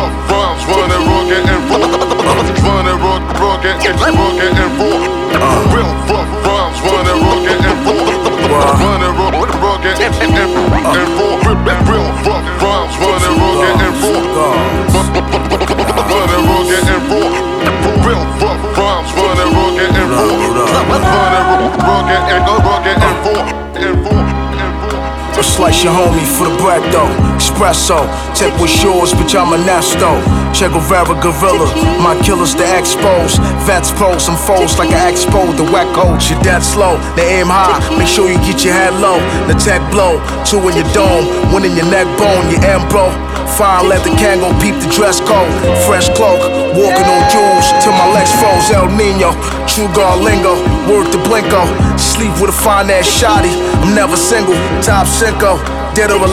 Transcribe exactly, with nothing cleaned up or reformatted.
rough rhymes, running rugged and raw. Running rugged, rugged and rugged and raw. Real rough rhymes, running rugged and raw. Running rugged, rugged and and raw. Real rough rhymes, running rugged and raw. Running rugged and raw. Real rough rhymes, running rugged and raw. Running rugged and rugged and raw. And raw. I'll slice your homie for the bread though. Espresso, tip what's yours, bitch, I'm a nesto. Che Guevara gorilla, my killers the expos. Vets pros, some foes like an expo. The whack coach, you're dead slow. They aim high, make sure you get your head low. The tech blow, two in your dome, one in your neck bone, your M bro. Fine leather Kango, peep the dress code. Fresh cloak, walking on jewels till my legs froze. El Nino, true guard lingo, word to Blinko. Sleep with a fine ass shotty, I'm never single. Top Cinco, dead or alive.